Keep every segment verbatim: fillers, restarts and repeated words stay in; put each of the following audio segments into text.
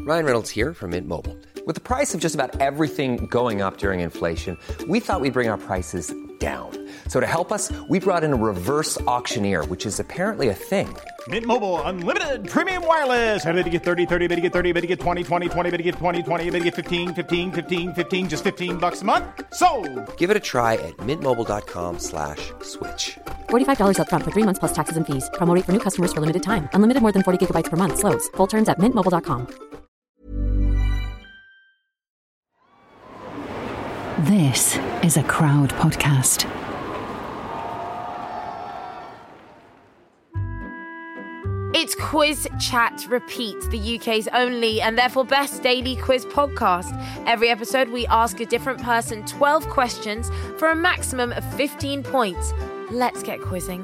Ryan Reynolds here from Mint Mobile. With the price of just about everything going up during inflation, we thought we'd bring our prices down. So to help us, we brought in a reverse auctioneer, which is apparently a thing. Mint Mobile Unlimited Premium Wireless. How to get thirty, thirty, how to get thirty, how to get twenty, twenty, twenty, how to get twenty, twenty, how to get fifteen, fifteen, fifteen, fifteen, just fifteen bucks a month? Sold! Give it a try at mintmobile.com slash switch. forty-five dollars up front for three months plus taxes and fees. Promo rate for new customers for limited time. Unlimited more than forty gigabytes per month. Slows full terms at mint mobile dot com. This is a Crowd podcast. It's Quiz Chat Repeat, the U K's only and therefore best daily quiz podcast. Every episode, we ask a different person twelve questions for a maximum of fifteen points. Let's get quizzing.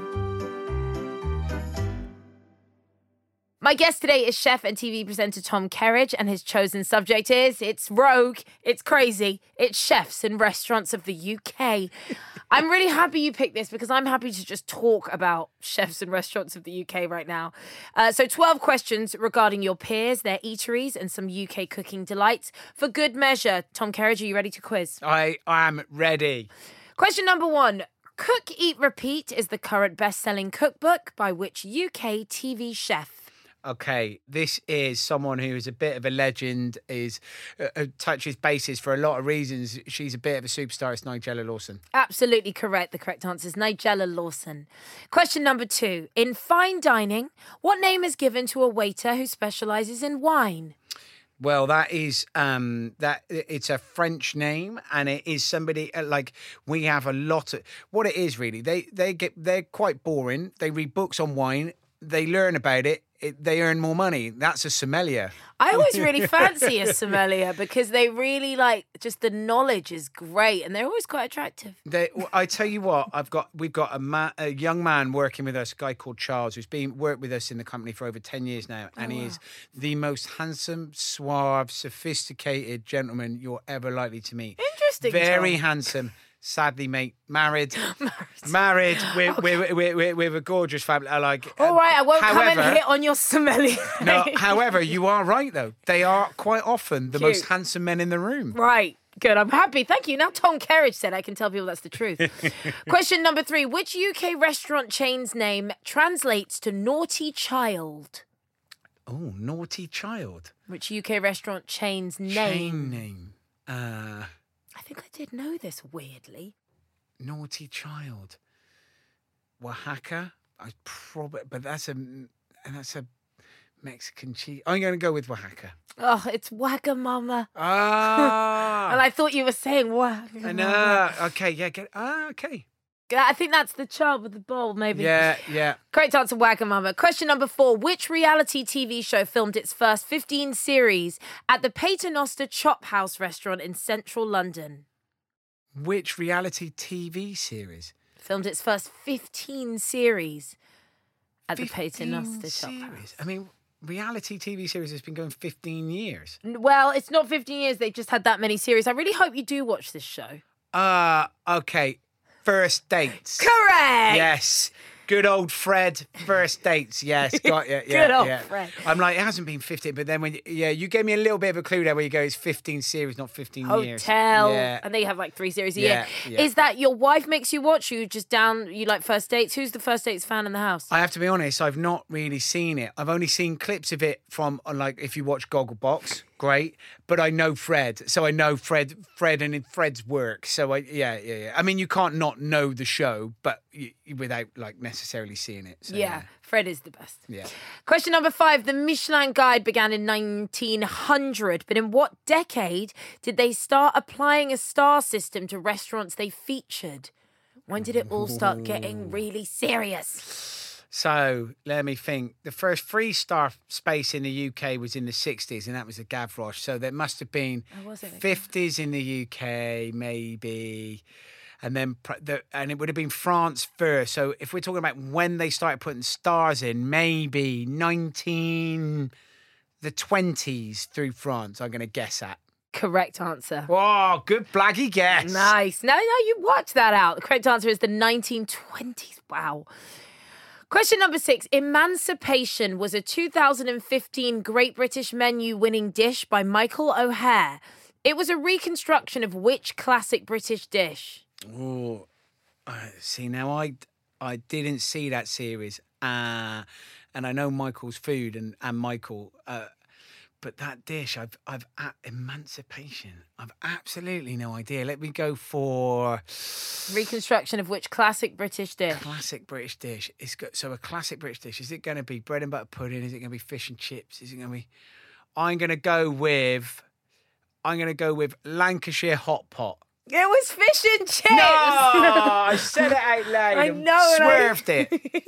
My guest today is chef and T V presenter Tom Kerridge, and his chosen subject is, it's rogue, it's crazy, it's chefs in restaurants of the U K. I'm really happy you picked this because I'm happy to just talk about chefs and restaurants of the U K right now. Uh, so twelve questions regarding your peers, their eateries, and some U K cooking delights. For good measure, Tom Kerridge, are you ready to quiz? I am ready. Question number one. Cook, Eat, Repeat is the current best-selling cookbook by which U K T V chef? Okay, this is someone who is a bit of a legend, is uh, uh, touches bases for a lot of reasons. She's a bit of a superstar. It's Nigella Lawson. Absolutely correct. The correct answer is Nigella Lawson. Question number two. In fine dining, what name is given to a waiter who specialises in wine? Well, that is um, that. It's a French name, and it is somebody uh, like we have a lot of. What it is really, they they get they're quite boring. They read books on wine. They learn about it. It, they earn more money. That's a sommelier. I always really fancy a sommelier because they really like, just the knowledge is great and they're always quite attractive. They, I tell you what, I've got we've got a, ma- a young man working with us, a guy called Charles, who's been worked with us in the company for over ten years now, and oh, wow. he is the most handsome, suave, sophisticated gentleman you're ever likely to meet. Interesting. Very Tom. handsome. Sadly, mate, married, married, married with, okay. with, with, with, with a gorgeous family. I like. All right, I won't however, come and hit on your sommelier. No, however, you are right though. They are quite often the Cute. most handsome men in the room. Right. Good. I'm happy. Thank you. Now Tom Kerridge said I can tell people that's the truth. Question number three: which U K restaurant chain's name translates to naughty child? Oh, naughty child. Which U K restaurant chain's name? Chain name. Uh. I think I did know this, weirdly. Naughty child. Oaxaca? I probably, but that's a that's a Mexican cheese. I'm going to go with Oaxaca. Oh, it's Wagamama. Ah. And I thought you were saying Wagamama. No. Okay, yeah, get ah, okay. I think that's the child with the bowl, maybe. Yeah, yeah. Correct answer, Wagamama. Question number four. Which reality T V show filmed its first fifteen series at the Paternoster Chop House restaurant in central London? Which reality T V series? Filmed its first fifteen series at the Paternoster Chop House. I mean, reality T V series has been going fifteen years. Well, it's not fifteen years. They've just had that many series. I really hope you do watch this show. Uh, okay. First Dates. Correct. Yes. Good old Fred. First Dates. Yes. Got you. Yeah, Good old yeah. Fred. I'm like, it hasn't been fifteen, but then when, you, yeah, you gave me a little bit of a clue there where you go, it's fifteen series, not fifteen Hotel. years. Hotel. Yeah. And they have like three series a yeah, year. Yeah. Is that your wife makes you watch? You just down, you like First Dates? Who's the First Dates fan in the house? I have to be honest, I've not really seen it. I've only seen clips of it from, like, if you watch Gogglebox. Great, but I know Fred, so I know Fred, Fred, and Fred's work. So I, yeah, yeah, yeah. I mean, you can't not know the show, but you, without like necessarily seeing it. So, yeah, yeah, Fred is the best. Yeah. Question number five: the Michelin Guide began in nineteen hundred, but in what decade did they start applying a star system to restaurants they featured? When did it all start getting really serious? So, let me think. The first three-star space in the U K was in the sixties, and that was the Gavroche. So, there must have been oh, fifties in the U K, maybe. And then, the, and it would have been France first. So, if we're talking about when they started putting stars in, maybe nineteen, the twenties through France, I'm going to guess at. Correct answer. Oh, good blaggy guess. Nice. No, no, you worked that out. The correct answer is the nineteen twenties. Wow. Question number six. Emancipation was a two thousand fifteen Great British Menu winning dish by Michael O'Hare. It was a reconstruction of which classic British dish? Oh, uh, see, now I, I didn't see that series. Uh, and I know Michael's food and, and Michael... Uh, But that dish, I've, I've, at Emancipation, I've absolutely no idea. Let me go for... Reconstruction of which classic British dish? Classic British dish. It's got, so a classic British dish, is it going to be bread and butter pudding? Is it going to be fish and chips? Is it going to be... I'm going to go with... I'm going to go with Lancashire hot pot. It was fish and chips. No! I said it out loud. I and know. Swerved I... it.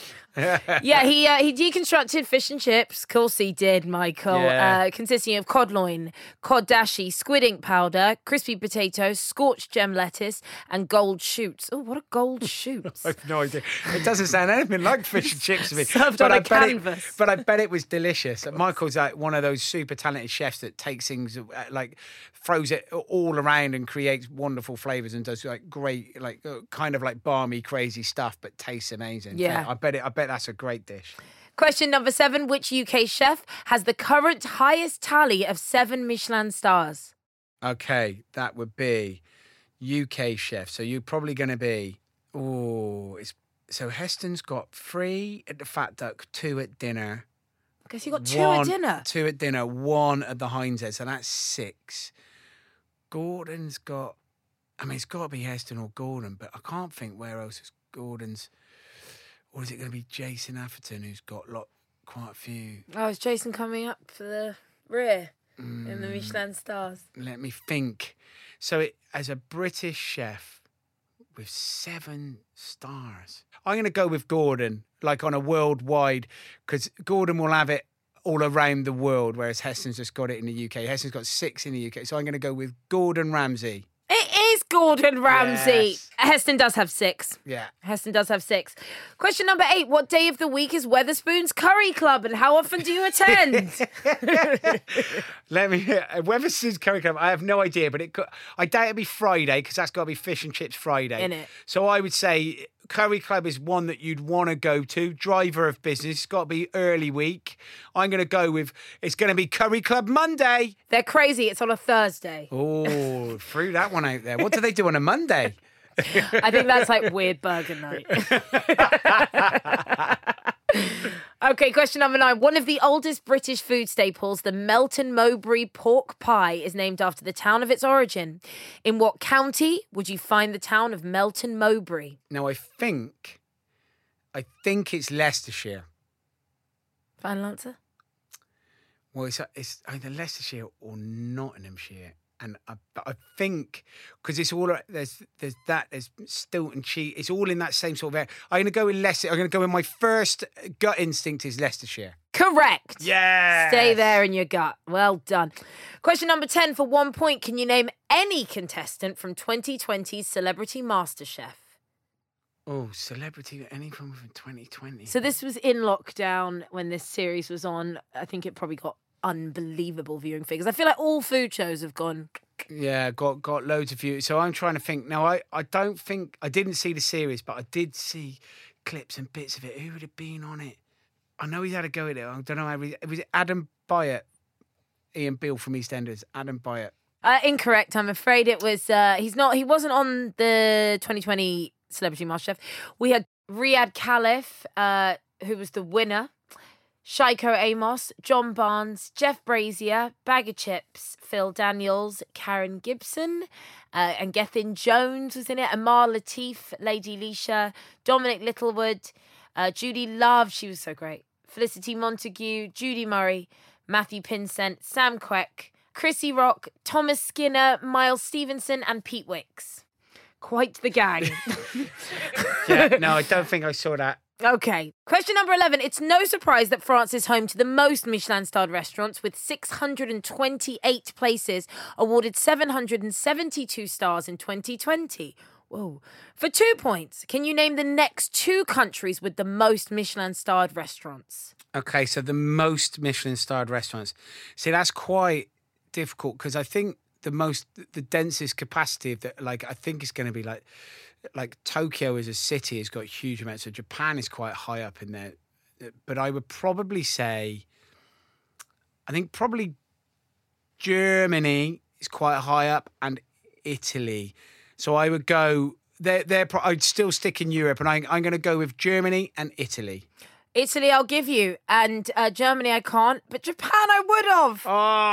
yeah, he uh, he deconstructed fish and chips. Of course he did, Michael. Yeah. Uh, consisting of cod loin, cod dashi, squid ink powder, crispy potatoes, scorched gem lettuce, and gold shoots. Oh, what a gold shoots! I've no idea. It doesn't sound anything like fish and chips to me. Served but on a I bet canvas. It, but I bet it was delicious. Michael's like one of those super talented chefs that takes things uh, like throws it all around and creates wonderful flavors and does like great, like uh, kind of like balmy, crazy stuff, but tastes amazing. Yeah. I bet it. I bet that's a great dish. Question number seven. Which U K chef has the current highest tally of seven Michelin stars? Okay, that would be U K chef. So you're probably going to be, oh, it's so Heston's got three at the Fat Duck, two at dinner. I guess you got two one, at dinner. Two at dinner, one at the Heinz Head, so that's six. Gordon's got, I mean, it's got to be Heston or Gordon, but I can't think where else is Gordon's. Or is it going to be Jason Atherton, who's got lot, quite a few? Oh, is Jason coming up for the rear Mm, in the Michelin stars? Let me think. So it, as a British chef with seven stars, I'm going to go with Gordon, like on a worldwide, because Gordon will have it all around the world, whereas Heston's just got it in the U K. Heston's got six in the U K. So I'm going to go with Gordon Ramsay. It is Gordon Ramsay. Yes. Heston does have six. Yeah. Heston does have six. Question number eight. What day of the week is Weatherspoon's Curry Club and how often do you attend? Let me hear. Weatherspoon's Curry Club, I have no idea, but it could, I doubt it'd be Friday because that's got to be Fish and Chips Friday. Innit? So I would say Curry Club is one that you'd want to go to. Driver of business. It's got to be early week. I'm going to go with, it's going to be Curry Club Monday. They're crazy. It's on a Thursday. Oh, threw that one out there. What do they do on a Monday? I think that's like weird burger night. Okay, question number nine. One of the oldest British food staples, the Melton Mowbray pork pie, is named after the town of its origin. In what county would you find the town of Melton Mowbray? Now, I think, I think it's Leicestershire. Final answer? Well, it's, it's either Leicestershire or Nottinghamshire. And I, I think, because it's all, there's there's that, there's Stilton cheese, it's all in that same sort of area. I'm going to go with Leicester. I'm going to go with my first gut instinct is Leicestershire. Correct. Yeah. Stay there in your gut. Well done. Question number ten for one point. Can you name any contestant from twenty twenty's Celebrity MasterChef? Oh, celebrity, anyone from twenty twenty. So this was in lockdown when this series was on. I think it probably got unbelievable viewing figures. I feel like all food shows have gone. Yeah, got got loads of views. So I'm trying to think. Now, I, I don't think, I didn't see the series, but I did see clips and bits of it. Who would have been on it? I know he's had a go at it. I don't know how. It was Adam Byatt, Ian Beale from EastEnders. Adam Byatt. Uh, incorrect. I'm afraid it was. Uh, he's not. He wasn't on the twenty twenty Celebrity MasterChef. We had Riyadh Khalif, uh, who was the winner. Shaiko Amos, John Barnes, Jeff Brazier, Bag of Chips, Phil Daniels, Karen Gibson, uh, and Gethin Jones was in it. Amar Latif, Lady Leisha, Dominic Littlewood, uh, Judy Love, she was so great. Felicity Montague, Judy Murray, Matthew Pinsent, Sam Queck, Chrissy Rock, Thomas Skinner, Miles Stevenson, and Pete Wicks. Quite the gang. Yeah, no, I don't think I saw that. Okay. Question number eleven. It's no surprise that France is home to the most Michelin-starred restaurants with six hundred twenty-eight places, awarded seven hundred seventy-two stars in twenty twenty. Whoa. For two points, can you name the next two countries with the most Michelin-starred restaurants? Okay, so the most Michelin-starred restaurants. See, that's quite difficult because I think the most, the densest capacity of the, like, I think it's going to be like, like Tokyo as a city has got huge amounts. So Japan is quite high up in there. But I would probably say, I think probably Germany is quite high up and Italy. So I would go, they're, they're, I'd still stick in Europe, and I, I'm going to go with Germany and Italy. Italy, I'll give you. And uh, Germany, I can't. But Japan, I would have. Oh.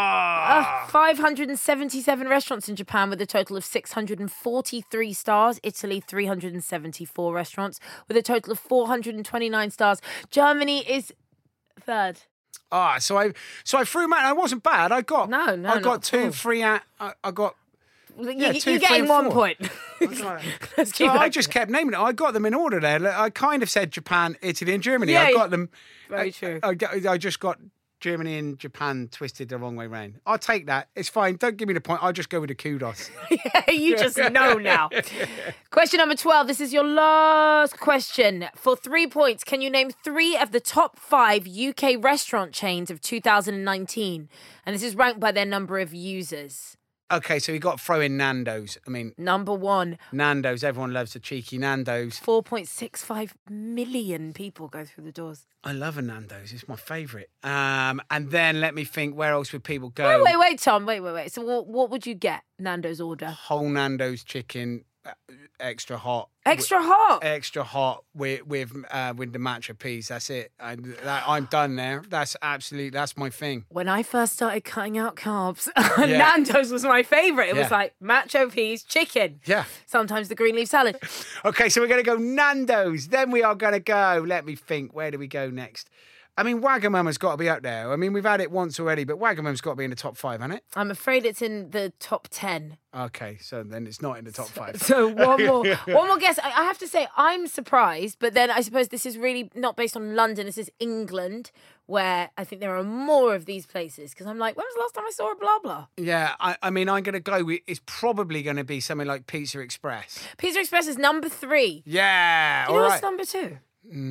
Uh, five hundred seventy-seven restaurants in Japan with a total of six hundred forty-three stars. Italy, three hundred seventy-four restaurants with a total of four hundred twenty-nine stars. Germany is third. Ah, so I so I threw man. I wasn't bad. I got No, no, I not got at two, all. three. At, I, I got. You, Yeah, two, you're three getting and one four. point. Let's keep So I that just going. kept naming it. I got them in order there. Like, I kind of said Japan, Italy, and Germany. Yeah, I got them. very I, true. I, I, I just got Germany and Japan twisted the wrong way round. I'll take that. It's fine. Don't give me the point. I'll just go with the kudos. You just know now. Question number twelve. This is your last question. For three points, can you name three of the top five U K restaurant chains of two thousand nineteen? And this is ranked by their number of users. Okay, so we got to throw in Nando's. I mean, Number one, Nando's. Everyone loves a cheeky Nando's. four point six five million people go through the doors. I love a Nando's. It's my favourite. Um, and then let me think, where else would people go? Wait, wait, wait, Tom. Wait, wait, wait. So what, what would you get? Nando's order. Whole Nando's chicken, uh, extra hot. Extra hot. Extra hot with with uh, with the matcha peas. That's it. I, that, I'm done there. That's absolutely that's my thing. When I first started cutting out carbs, Nando's was my favourite. It was Yeah. like macho peas, chicken. Yeah. Sometimes the green leaf salad. Okay, so we're going to go Nando's. Then we are going to go. Let me think. Where do we go next? I mean, Wagamama's got to be up there. I mean, we've had it once already, but Wagamama's got to be in the top five, hasn't it? I'm afraid it's in the top ten. Okay, so then it's not in the top five. So one more, one more guess. I I have to say, I'm surprised, but then I suppose this is really not based on London. This is England, where I think there are more of these places. Because I'm like, when was the last time I saw a blah blah? Yeah, I, I mean, I'm going to go with, it's probably going to be something like Pizza Express. Pizza Express is number three. Yeah, Do you know all what's right. number two?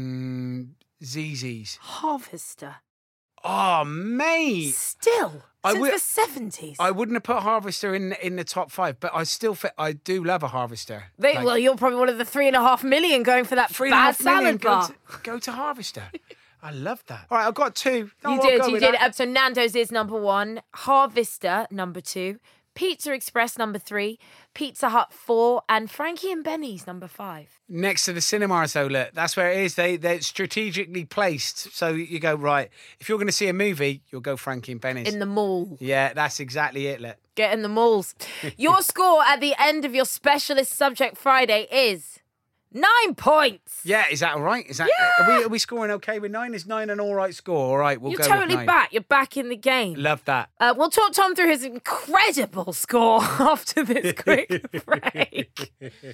Mm, Z Z's. Harvester. Oh, mate. Still, I since would- the seventies. I wouldn't have put Harvester in in the top five, but I still fit, I do love a Harvester. They, Like, well, you're probably one of the three and a half million going for that three and a bad half million, salad bar. Go to, go to Harvester. I love that. All right, I've got two. Oh, You I'll did, go you with did. that. Uh, So Nando's is number one, Harvester number two, Pizza Express number three, Pizza Hut four, and Frankie and Benny's number five. Next to the cinema, so look, that's where it is. They they're strategically placed. So you go right. If you're going to see a movie, you'll go Frankie and Benny's. In the mall. Yeah, that's exactly it. Look. Get in the malls. Your score at the end of your Specialist Subject Friday is nine points. Yeah, is that all right? Is that Yeah. are we are we scoring okay with nine? Is nine an all right score? All right, we'll You're go totally with nine. back. You're back in the game. Love that. Uh, we'll talk Tom through his incredible score after this quick break.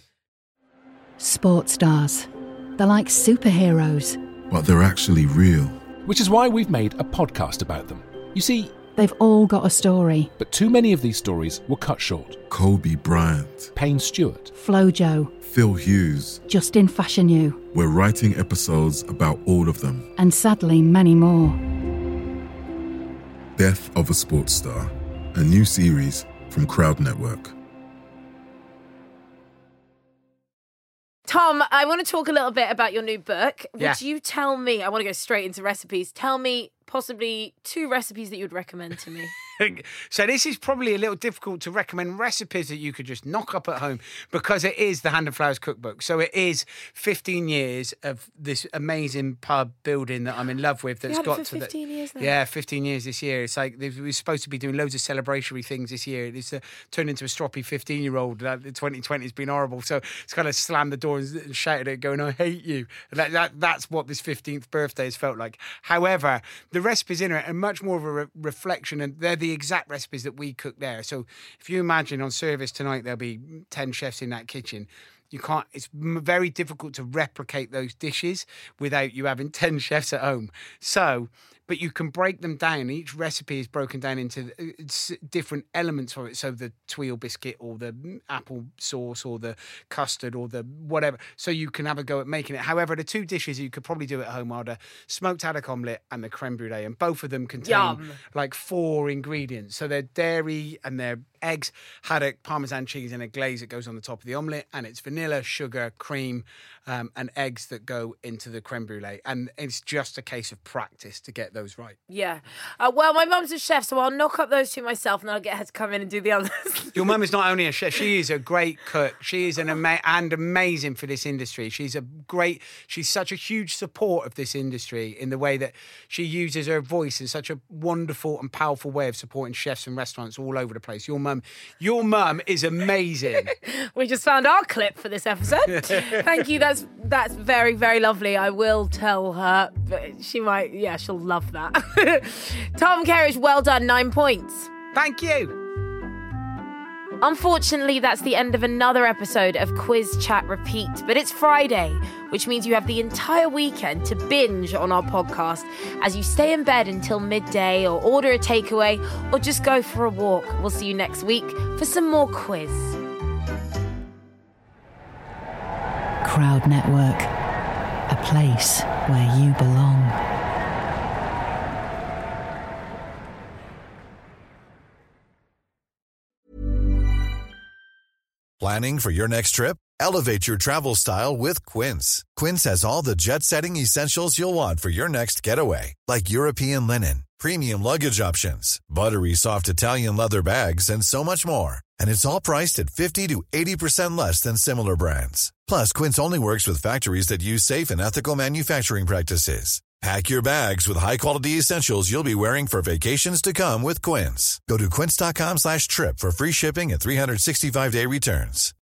Sports stars. They're like superheroes. But they're actually real. Which is why we've made a podcast about them. You see, They've all got a story. but too many of these stories were cut short. Kobe Bryant, Payne Stewart, Flojo, Phil Hughes. Justin Fashanu, We're writing episodes about all of them. and sadly many more. Death of a Sports Star, a new series from Crowd Network. Tom, I want to talk a little bit about your new book. Would Yeah. you tell me, I want to go straight into recipes, tell me possibly two recipes that you'd recommend to me. So this is probably a little difficult to recommend recipes that you could just knock up at home because it is the Hand and Flowers cookbook. So it is fifteen years of this amazing pub building that I'm in love with. That's had it got for to the- fifteen years now? Yeah, fifteen years this year. It's like they- we're supposed to be doing loads of celebratory things this year. It's uh, turned into a stroppy fifteen-year-old. Uh, twenty twenty has been horrible. So it's kind of slammed the door and shouted at it, going, "I hate you." And that, that that's what this fifteenth birthday has felt like. However, the recipes in it are much more of a re- reflection, and they're the exact recipes that we cook there. So if you imagine on service tonight, there'll be ten chefs in that kitchen. You can't, it's m- very difficult to replicate those dishes without you having ten chefs at home. So, but but you can break them down. Each recipe is broken down into different elements of it. So the tuile biscuit or the apple sauce or the custard or the whatever. So you can have a go at making it. However, the two dishes you could probably do at home are the smoked haddock omelette and the creme brulee, and both of them contain Yum. like four ingredients. So they're dairy and they're eggs, haddock, Parmesan cheese, and a glaze that goes on the top of the omelette, and it's vanilla, sugar, cream, um, and eggs that go into the creme brulee. And it's just a case of practice to get those right. Yeah. Uh, well, my mum's a chef, so I'll knock up those two myself, and I'll get her to come in and do the others. Your mum is not only a chef; she is a great cook. She is an ama- and amazing for this industry. She's a great. She's such a huge support of this industry in the way that she uses her voice in such a wonderful and powerful way of supporting chefs and restaurants all over the place. Your mum, your mum is amazing. We just found our clip for this episode. Thank you. That's that's very, very lovely. I will tell her. But she might, yeah, she'll love that. Tom Kerridge, well done. Nine points. Thank you. Unfortunately, that's the end of another episode of Quiz Chat Repeat. But it's Friday, which means you have the entire weekend to binge on our podcast as you stay in bed until midday or order a takeaway or just go for a walk. We'll see you next week for some more quiz. Crowd Network, a place where you belong. Planning for your next trip? Elevate your travel style with Quince. Quince has all the jet-setting essentials you'll want for your next getaway, like European linen, premium luggage options, buttery soft Italian leather bags, and so much more. And it's all priced at fifty to eighty percent less than similar brands. Plus, Quince only works with factories that use safe and ethical manufacturing practices. Pack your bags with high-quality essentials you'll be wearing for vacations to come with Quince. Go to quince.com slash trip for free shipping and three sixty-five day returns.